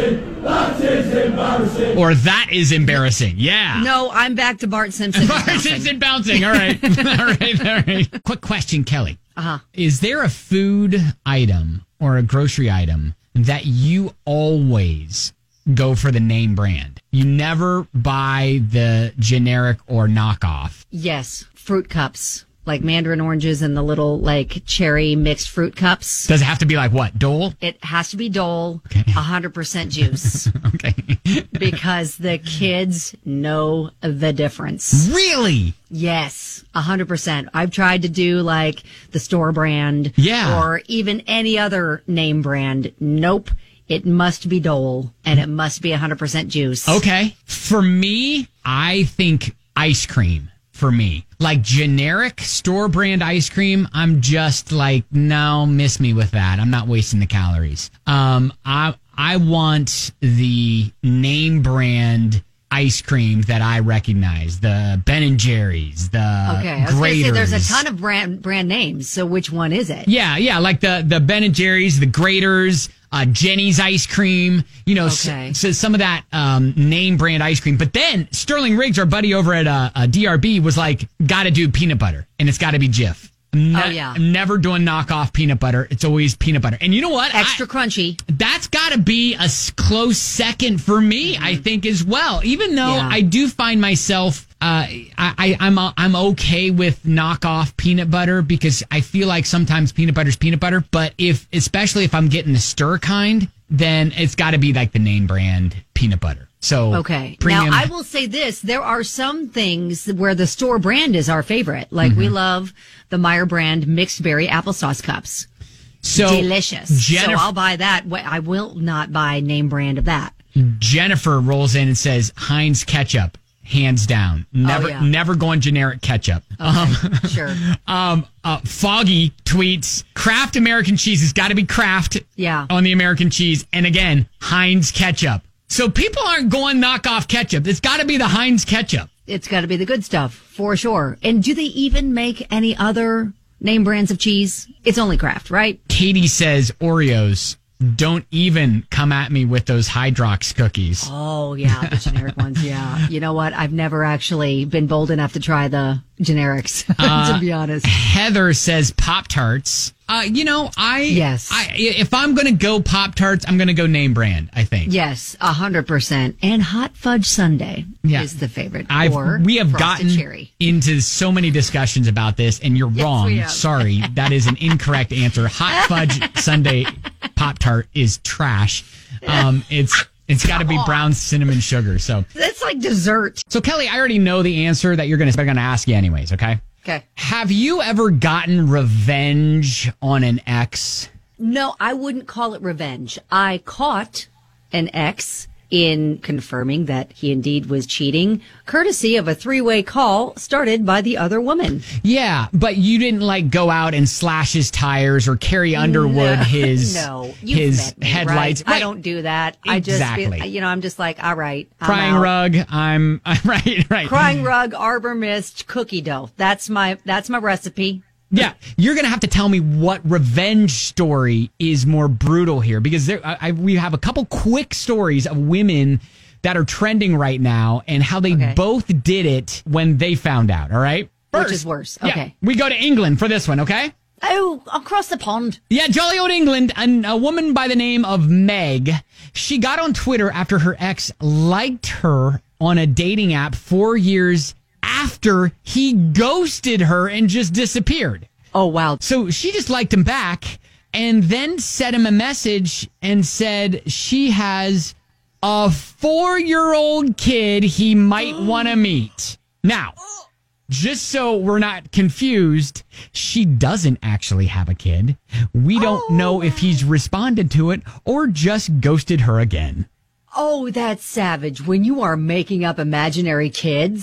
Speaker 2: Or that is embarrassing. Yeah.
Speaker 3: No, I'm back to Bart Simpson.
Speaker 2: Bart Simpson bouncing. All right. all right. All right. Quick question, Kelly.
Speaker 3: Uh-huh.
Speaker 2: Is there a food item or a grocery item that you always go for the name brand? You never buy the generic or knockoff.
Speaker 3: Yes. Fruit cups. Like mandarin oranges and the little like cherry mixed fruit cups.
Speaker 2: Does it have to be like what? Dole?
Speaker 3: It has to be Dole,
Speaker 2: Okay.
Speaker 3: one hundred percent juice.
Speaker 2: Okay.
Speaker 3: Because the kids know the difference.
Speaker 2: Really?
Speaker 3: Yes, one hundred percent. I've tried to do like the store brand.
Speaker 2: Yeah.
Speaker 3: Or even any other name brand. Nope. It must be Dole and it must be one hundred percent juice.
Speaker 2: Okay. For me, I think ice cream. For me, like generic store brand ice cream, I'm just like, no, miss me with that. I'm not wasting the calories. Um, I I want the name brand ice cream that I recognize, the Ben and Jerry's, the
Speaker 3: Okay, I was going to
Speaker 2: Graters.
Speaker 3: say there's a ton of brand brand names. So which one is it?
Speaker 2: Yeah, yeah, like the the Ben and Jerry's, the Graters, uh, Jenny's ice cream. You know,
Speaker 3: Okay.
Speaker 2: so, so some of that um, name brand ice cream. But then Sterling Riggs, our buddy over at uh, uh, D R B, was like, "Got to do peanut butter, and it's got to be Jif." Ne-
Speaker 3: Oh, yeah.
Speaker 2: I'm never doing knockoff peanut butter. It's always peanut butter. And you know what?
Speaker 3: Extra
Speaker 2: I-
Speaker 3: crunchy.
Speaker 2: That's got to be a s- close second for me, I think, as well. Even though
Speaker 3: Yeah.
Speaker 2: I do find myself, uh, I, I, I'm uh, I'm okay with knockoff peanut butter because I feel like sometimes peanut butter's peanut butter. But if, especially if I'm getting the stir kind, then it's got to be like the name brand peanut butter. So
Speaker 3: Okay.
Speaker 2: premium.
Speaker 3: Now, I will say this. There are some things where the store brand is our favorite. Like we love the Meyer brand mixed berry applesauce cups.
Speaker 2: so
Speaker 3: Delicious.
Speaker 2: Jennifer,
Speaker 3: So I'll buy that. Wh- I will not buy name brand of that.
Speaker 2: Jennifer rolls in and says Heinz ketchup, hands down. Never,
Speaker 3: yeah.
Speaker 2: never going generic ketchup. Um,
Speaker 3: Sure.
Speaker 2: Um, uh, Foggy tweets, Kraft American cheese has got to be Kraft
Speaker 3: Yeah.
Speaker 2: on the American cheese. And again, Heinz ketchup. So people aren't going knockoff ketchup. It's got to be the Heinz ketchup.
Speaker 3: It's got to be the good stuff for sure. And do they even make any other name brands of cheese? It's only Kraft, right?
Speaker 2: Katie says Oreos. Don't even come at me with those Hydrox cookies.
Speaker 3: Oh, yeah, the generic ones, yeah. You know what? I've never actually been bold enough to try the generics,
Speaker 2: Uh,
Speaker 3: to be honest.
Speaker 2: Heather says Pop-Tarts. Uh, you know, I,
Speaker 3: Yes.
Speaker 2: I, if I'm going to go Pop-Tarts, I'm going to go name brand, I think.
Speaker 3: Yes, one hundred percent. And hot fudge sundae
Speaker 2: Yeah.
Speaker 3: is the favorite.
Speaker 2: I've,
Speaker 3: or
Speaker 2: we have
Speaker 3: frosted
Speaker 2: gotten
Speaker 3: cherry.
Speaker 2: into so many discussions about this, and you're
Speaker 3: Yes,
Speaker 2: wrong.
Speaker 3: we have.
Speaker 2: Sorry, that is an incorrect answer. Hot fudge sundae Pop Tart is trash. Um, it's it's got to be brown cinnamon sugar. So,
Speaker 3: That's like dessert.
Speaker 2: so Kelly, I already know the answer that you're gonna I'm gonna ask you anyways. Okay.
Speaker 3: Okay.
Speaker 2: Have you ever gotten revenge on an ex?
Speaker 3: No, I wouldn't call it revenge. I caught an ex in confirming that he indeed was cheating, courtesy of a three-way call started by the other woman.
Speaker 2: Yeah, but you didn't like go out and slash his tires or carry Underwood
Speaker 3: No,
Speaker 2: his
Speaker 3: no, you've
Speaker 2: his
Speaker 3: met me,
Speaker 2: headlights.
Speaker 3: right? I
Speaker 2: Right.
Speaker 3: don't do that. I just,
Speaker 2: Exactly.
Speaker 3: feel, you know, I'm just like, all right, I'm
Speaker 2: Crying
Speaker 3: out.
Speaker 2: rug. I'm right, right.
Speaker 3: Crying rug, Arbor Mist, cookie dough. That's my that's my recipe.
Speaker 2: Yeah, you're gonna have to tell me what revenge story is more brutal here, because there, I, I, we have a couple quick stories of women that are trending right now and how they
Speaker 3: Okay.
Speaker 2: both did it when they found out. All right,
Speaker 3: Which is worse?
Speaker 2: yeah,
Speaker 3: Okay.
Speaker 2: we go to England for this one. Okay.
Speaker 3: Oh, across the pond.
Speaker 2: Yeah, jolly old England. And a woman by the name of Meg, she got on Twitter after her ex liked her on a dating app four years after he ghosted her and just disappeared.
Speaker 3: Oh, wow.
Speaker 2: So she just liked him back and then sent him a message and said she has a four-year-old kid he might want to meet. Now, just so we're not confused, she doesn't actually have a kid. We don't know if he's responded to it or just ghosted her again.
Speaker 3: Oh, that's savage. When you are making up imaginary kids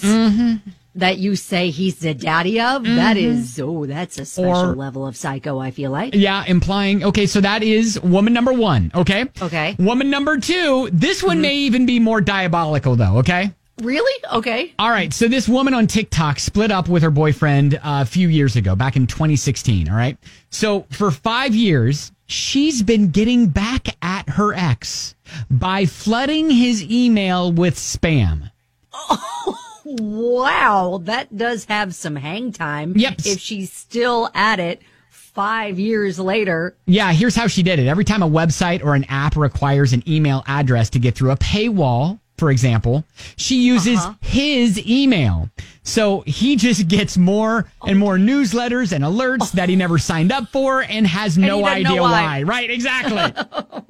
Speaker 3: that you say he's the daddy of, that is, oh, that's a special
Speaker 2: Or-
Speaker 3: level of psycho, I feel like.
Speaker 2: Yeah, implying, okay, so that is woman number one, okay?
Speaker 3: Okay.
Speaker 2: Woman number two, this one may even be more diabolical, though, okay?
Speaker 3: Really? Okay.
Speaker 2: All right, so this woman on TikTok split up with her boyfriend uh, a few years ago, back in twenty sixteen, all right? So for five years, she's been getting back at her ex by flooding his email with spam.
Speaker 3: Wow, that does have some hang time.
Speaker 2: Yep.
Speaker 3: If she's still at it five years later.
Speaker 2: Yeah, here's how she did it. Every time a website or an app requires an email address to get through a paywall, for example, she uses
Speaker 3: Uh-huh.
Speaker 2: his email. So he just gets more and more newsletters and alerts that he never signed up for and has no
Speaker 3: he doesn't know
Speaker 2: idea
Speaker 3: why.
Speaker 2: why. Right, exactly.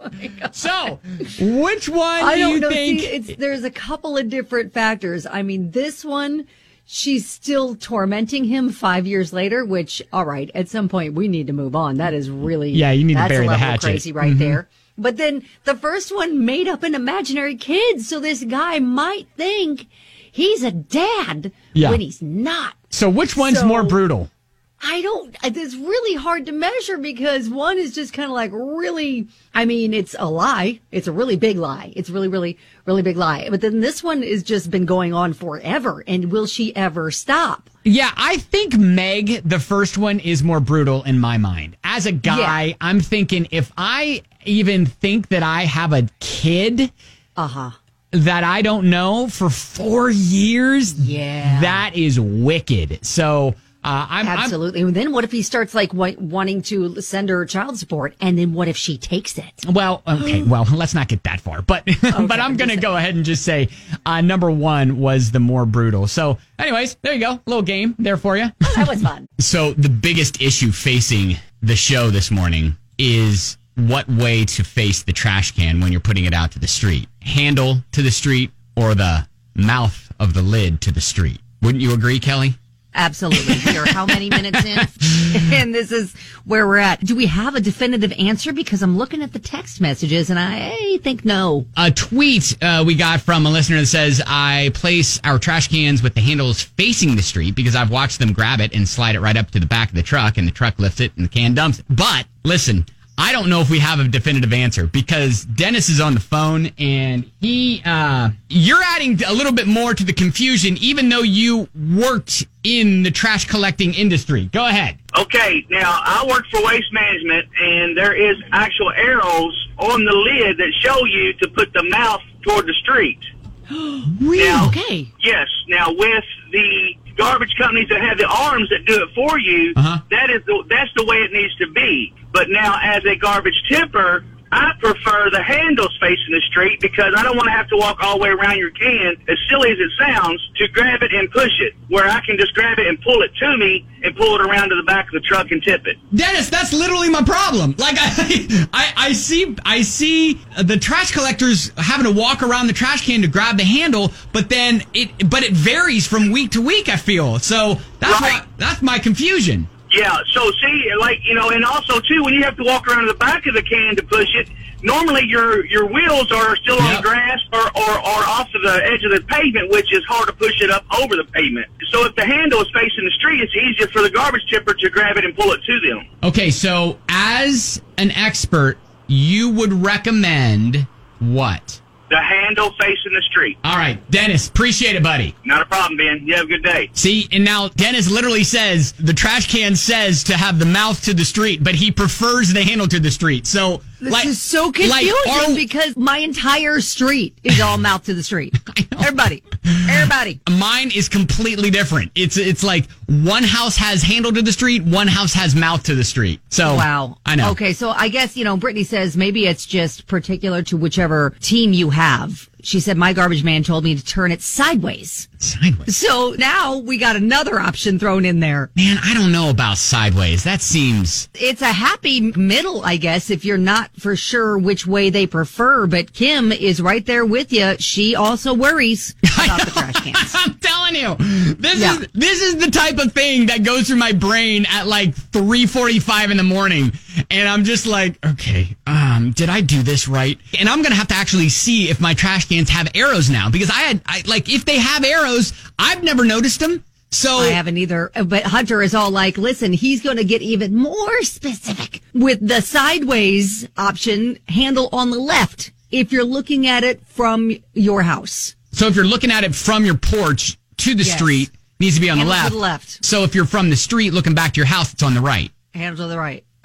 Speaker 2: So, which one
Speaker 3: I
Speaker 2: do
Speaker 3: don't
Speaker 2: you
Speaker 3: know.
Speaker 2: think?
Speaker 3: See, it's, there's a couple of different factors. I mean, this one, she's still tormenting him five years later, which, all right, at some point we need to move on. That is really,
Speaker 2: Yeah, you need to
Speaker 3: that's
Speaker 2: bury
Speaker 3: a
Speaker 2: the
Speaker 3: level of
Speaker 2: hatchet.
Speaker 3: crazy right
Speaker 2: Mhm.
Speaker 3: there. But then the first one made up an imaginary kid. So this guy might think he's a dad
Speaker 2: Yeah.
Speaker 3: when he's not.
Speaker 2: So which one's
Speaker 3: So-
Speaker 2: more brutal?
Speaker 3: I don't, it's really hard to measure because one is just kind of like really, I mean, it's a lie. It's a really big lie. It's really, really, really big lie. But then this one has just been going on forever. And will she ever stop?
Speaker 2: Yeah, I think Meg, the first one, is more brutal in my mind. As a guy,
Speaker 3: Yeah.
Speaker 2: I'm thinking if I even think that I have a kid
Speaker 3: Uh-huh.
Speaker 2: that I don't know for four years,
Speaker 3: Yeah.
Speaker 2: that is wicked. So uh, I'm
Speaker 3: Absolutely. And then what if he starts like wa- wanting to send her child support? And then what if she takes it?
Speaker 2: I'm, well, okay, well, let's not get that far. But but I'm going to go ahead and just say uh, number one was the more brutal. So anyways, there you go. A little game there for you.
Speaker 3: Oh, that was fun.
Speaker 2: So the biggest issue facing the show this morning is what way to face the trash can when you're putting it out to the street. Handle to the street or the mouth of the lid to the street. Wouldn't you agree, Kelly?
Speaker 3: Absolutely. We are how many minutes in? And this is where we're at. Do we have a definitive answer? Because I'm looking at the text messages and I think no.
Speaker 2: A tweet uh, we got from a listener that says, I place our trash cans with the handles facing the street because I've watched them grab it and slide it right up to the back of the truck and the truck lifts it and the can dumps it. But listen, I don't know if we have a definitive answer because Dennis is on the phone and he, uh, you're adding a little bit more to the confusion even though you worked in the trash collecting industry. Go ahead.
Speaker 8: Okay, now I work for Waste Management, and there is actual arrows on the lid that show you to put the mouth toward the street.
Speaker 3: Really?
Speaker 8: Now,
Speaker 3: Okay.
Speaker 8: Yes. Now, with the garbage companies that have the arms that do it for you,
Speaker 2: Uh-huh.
Speaker 8: that is the, that's the way it needs to be. But now, as a garbage tipper, I prefer the handles facing the street because I don't want to have to walk all the way around your can, as silly as it sounds, to grab it and push it, where I can just grab it and pull it to me and pull it around to the back of the truck and tip it.
Speaker 2: Dennis, that's literally my problem. Like I, I, I see, I see the trash collectors having to walk around the trash can to grab the handle, but then it, but it varies from week to week. I feel so. That's
Speaker 8: Right.
Speaker 2: why, that's my confusion.
Speaker 8: Yeah, so see, like, you know, and also, too, when you have to walk around to the back of the can to push it, normally your your wheels are still on
Speaker 2: Yep.
Speaker 8: grass or, or, or off of the edge of the pavement, which is hard to push it up over the pavement. So if the handle is facing the street, it's easier for the garbage tipper to grab it and pull it to them.
Speaker 2: Okay, so as an expert, you would recommend what?
Speaker 8: The handle facing the street.
Speaker 2: All right, Dennis, appreciate it, buddy.
Speaker 8: Not a problem, Ben. You have a good day.
Speaker 2: See, and now Dennis literally says the trash can says to have the mouth to the street, but he prefers the handle to the street. So
Speaker 3: This
Speaker 2: like,
Speaker 3: is so confusing
Speaker 2: like, are-
Speaker 3: because my entire street is all mouth to the street. Everybody. Everybody.
Speaker 2: Mine is completely different. It's it's like one house has handle to the street, one house has mouth to the street. So
Speaker 3: Wow.
Speaker 2: I know.
Speaker 3: Okay, so I guess, you know, Brittany says maybe it's just particular to whichever team you have. She said, my garbage man told me to turn it sideways.
Speaker 2: Sideways.
Speaker 3: So now we got another option thrown in there.
Speaker 2: Man, I don't know about sideways. That seems
Speaker 3: It's a happy middle, I guess, if you're not for sure which way they prefer. But Kim is right there with you. She also worries about the trash cans.
Speaker 2: I'm telling you, this
Speaker 3: Yeah.
Speaker 2: is this is the type of thing that goes through my brain at like three forty-five in the morning, and I'm just like, okay, um, did I do this right? And I'm gonna have to actually see if my trash cans have arrows now because I had, I like, if they have arrows, I've never noticed them. So
Speaker 3: I haven't either. But Hunter is all like, listen, he's going to get even more specific with the sideways option, handle on the left, if you're looking at it from your house.
Speaker 2: So if you're looking at it from your porch to the
Speaker 3: Yes.
Speaker 2: street, it needs to be on the
Speaker 3: Handle to
Speaker 2: left.
Speaker 3: the left.
Speaker 2: So if you're from the street looking back to your house, it's on the right.
Speaker 3: Handle to the right.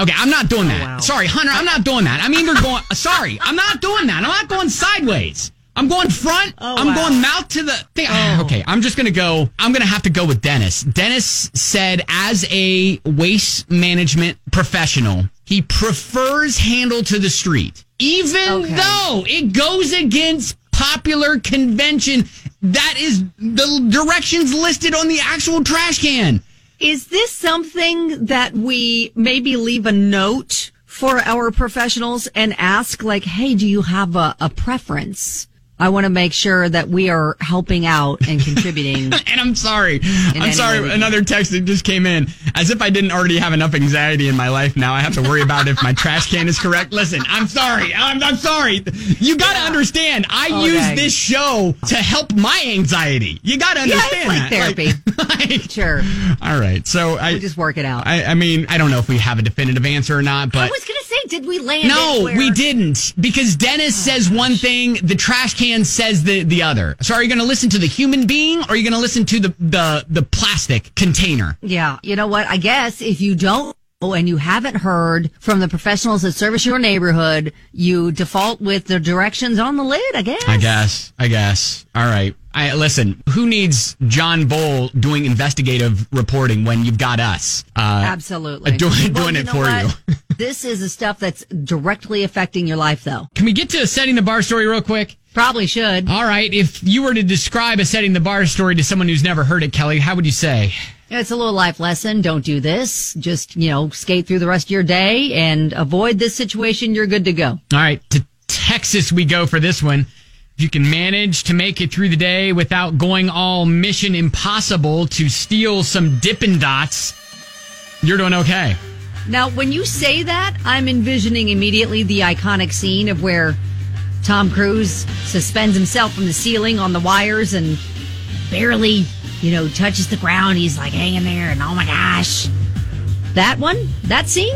Speaker 2: Okay, I'm not doing that.
Speaker 3: wow.
Speaker 2: Sorry, Hunter, I'm not doing that. I'm either going, sorry, I'm not doing that. I'm not going sideways. I'm going front.
Speaker 3: Oh,
Speaker 2: I'm
Speaker 3: wow.
Speaker 2: going mouth to the thing.
Speaker 3: Oh.
Speaker 2: Okay, I'm just going to go, I'm going to have to go with Dennis. Dennis said as a waste management professional, he prefers handle to the street. Even
Speaker 3: Okay.
Speaker 2: though it goes against popular convention, that is the directions listed on the actual trash can.
Speaker 3: Is this something that we maybe leave a note for our professionals and ask, like, hey, do you have a, a preference? I want to make sure that we are helping out and contributing.
Speaker 2: And I'm sorry. I'm
Speaker 3: any
Speaker 2: sorry.
Speaker 3: way we
Speaker 2: Another text that just came in. As if I didn't already have enough anxiety in my life. Now I have to worry about if my trash can is correct. Listen, I'm sorry. I'm, I'm sorry. You got to
Speaker 3: Yeah.
Speaker 2: understand. I
Speaker 3: Oh,
Speaker 2: use
Speaker 3: dang.
Speaker 2: this show to help my anxiety. You got to
Speaker 3: Yeah, it's
Speaker 2: understand
Speaker 3: like
Speaker 2: that.
Speaker 3: therapy.
Speaker 2: Like-
Speaker 3: Sure.
Speaker 2: all right. So I
Speaker 3: We just work it out.
Speaker 2: I, I mean, I don't know if we have a definitive answer or not,
Speaker 3: I
Speaker 2: but.
Speaker 3: was going to say, did we land
Speaker 2: No,
Speaker 3: it where-
Speaker 2: we didn't. Because Dennis says one thing, the trash can says the, the other. So are you going to listen to the human being or are you going to listen to the, the, the plastic container?
Speaker 3: Yeah. You know what? I guess if you don't know and you haven't heard from the professionals that service your neighborhood, you default with the directions on the lid, I guess.
Speaker 2: I guess. I guess. All right. I listen. Who needs John Bull doing investigative reporting when you've got us? Uh,
Speaker 3: Absolutely.
Speaker 2: uh, doing
Speaker 3: Well,
Speaker 2: doing
Speaker 3: you
Speaker 2: it
Speaker 3: know
Speaker 2: for
Speaker 3: what?
Speaker 2: you.
Speaker 3: This is the stuff that's directly affecting your life, though.
Speaker 2: Can we get to setting the bar story real quick?
Speaker 3: Probably should.
Speaker 2: All right. If you were to describe a setting the bar story to someone who's never heard it, Kelly, how would you say?
Speaker 3: It's a little life lesson. Don't do this. Just, you know, skate through the rest of your day and avoid this situation. You're good to go.
Speaker 2: All right. To Texas we go for this one. If you can manage to make it through the day without going all Mission Impossible to steal some Dippin' Dots, you're doing okay.
Speaker 3: Now, when you say that, I'm envisioning immediately the iconic scene of where Tom Cruise suspends himself from the ceiling on the wires and barely, you know, touches the ground. He's like hanging there and oh my gosh. That one? That scene?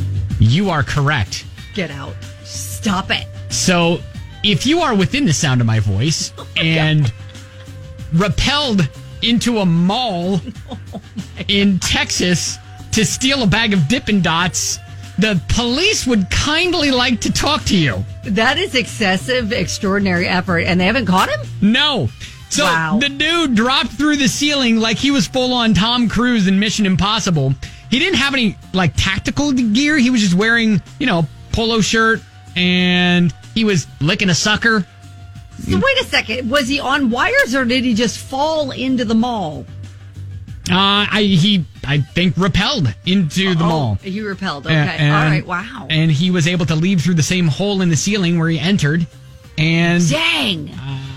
Speaker 2: You are correct.
Speaker 3: Get out. Stop it.
Speaker 2: So, if you are within the sound of my voice and rappelled into a mall in Texas to steal a bag of Dippin' Dots, the police would kindly like to talk to you.
Speaker 3: That is excessive, extraordinary effort. And they haven't caught him?
Speaker 2: No. So
Speaker 3: Wow.
Speaker 2: the dude dropped through the ceiling like he was full on Tom Cruise in Mission Impossible. He didn't have any like tactical gear. He was just wearing, you know, polo shirt and he was licking a sucker.
Speaker 3: So wait a second. Was he on wires or did he just fall into the mall?
Speaker 2: Uh, I he I think repelled into the
Speaker 3: Oh,
Speaker 2: mall.
Speaker 3: He repelled. Okay.
Speaker 2: And-
Speaker 3: All right. Wow.
Speaker 2: And he was able to leave through the same hole in the ceiling where he entered. And
Speaker 3: Dang.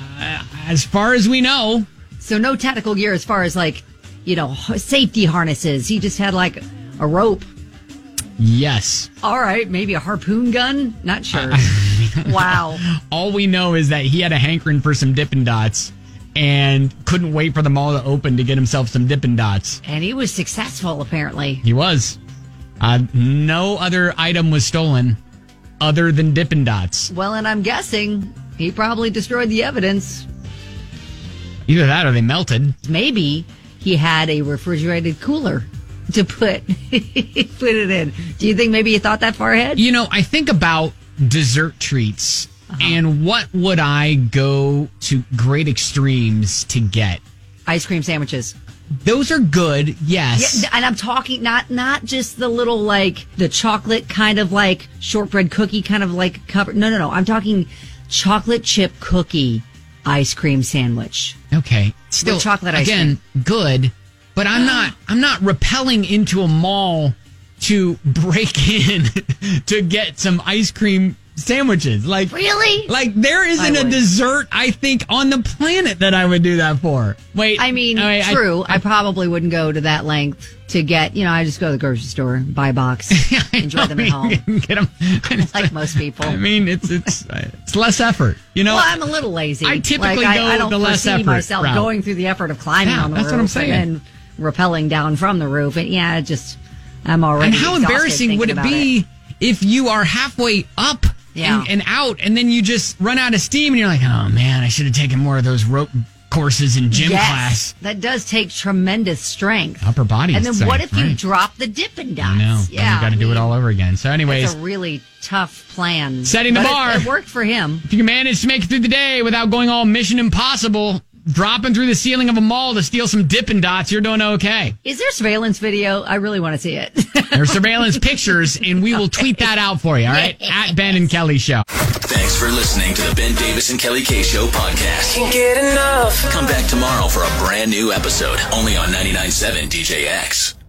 Speaker 2: as far as we know,
Speaker 3: So no tactical gear as far as like, you know, h- safety harnesses. He just had like a rope.
Speaker 2: yes.
Speaker 3: All right. Maybe a harpoon gun. Not sure. Wow.
Speaker 2: All we know is that he had a hankering for some Dippin' Dots and couldn't wait for the mall to open to get himself some Dippin' Dots.
Speaker 3: And he was successful, apparently.
Speaker 2: He was. Uh, no other item was stolen other than Dippin' Dots.
Speaker 3: Well, and I'm guessing he probably destroyed the evidence.
Speaker 2: Either that or they melted.
Speaker 3: Maybe he had a refrigerated cooler to put put it in. Do you think maybe he thought that far ahead?
Speaker 2: You know, I think about dessert treats and what would I go to great extremes to get?
Speaker 3: Ice cream sandwiches.
Speaker 2: Those are good, yes.
Speaker 3: Yeah, and I'm talking not not just the little like the chocolate kind of like shortbread cookie kind of like cover. No, no, no. I'm talking chocolate chip cookie ice cream sandwich.
Speaker 2: Okay. Still,
Speaker 3: chocolate ice
Speaker 2: again, good, but I'm not I'm not rappelling into a mall to break in to get some ice cream sandwiches. Like
Speaker 3: Really?
Speaker 2: Like there isn't
Speaker 3: I
Speaker 2: a
Speaker 3: would.
Speaker 2: dessert I think on the planet that I would do that for. Wait.
Speaker 3: I mean,
Speaker 2: wait, I-
Speaker 3: true. I, probably wouldn't go to that length to get, you know, I just go to the grocery store, buy a box, enjoy them at home,
Speaker 2: Get 'em.
Speaker 3: like most people.
Speaker 2: I mean, it's it's it's less effort. You know,
Speaker 3: Well, I'm a little lazy.
Speaker 2: I typically
Speaker 3: like,
Speaker 2: go
Speaker 3: I, I don't
Speaker 2: the less
Speaker 3: foresee
Speaker 2: effort
Speaker 3: myself
Speaker 2: route.
Speaker 3: going through the effort of climbing
Speaker 2: Yeah,
Speaker 3: on the
Speaker 2: that's
Speaker 3: roof
Speaker 2: what I'm saying.
Speaker 3: and then rappelling down from the roof. And yeah, it just I'm already.
Speaker 2: and how
Speaker 3: exhausted
Speaker 2: embarrassing would it
Speaker 3: thinking
Speaker 2: be
Speaker 3: about
Speaker 2: if you are halfway up
Speaker 3: Yeah.
Speaker 2: and, and out, and then you just run out of steam, and you're like, oh man, I should have taken more of those rope courses in gym
Speaker 3: yes,
Speaker 2: class.
Speaker 3: That does take tremendous strength.
Speaker 2: Upper body
Speaker 3: And then
Speaker 2: strength,
Speaker 3: what if you
Speaker 2: right.
Speaker 3: drop the Dippin' Dots?
Speaker 2: I know.
Speaker 3: Yeah,
Speaker 2: you got to
Speaker 3: I
Speaker 2: do it
Speaker 3: mean,
Speaker 2: all over again. So anyways,
Speaker 3: It's a really tough plan.
Speaker 2: Setting the
Speaker 3: But it-
Speaker 2: bar.
Speaker 3: It, worked for him.
Speaker 2: if you can manage to make it through the day without going all Mission Impossible, dropping through the ceiling of a mall to steal some Dippin' Dots, you're doing okay.
Speaker 3: Is there surveillance video? I really want to see it.
Speaker 2: There's surveillance pictures, and we will tweet that out for you, all right?
Speaker 3: Yes.
Speaker 2: At Ben and Kelly Show.
Speaker 1: Thanks for listening to the Ben Davis and Kelly K Show podcast.
Speaker 9: Can't get enough.
Speaker 1: Come back tomorrow for a brand new episode, only on ninety-nine point seven D J X.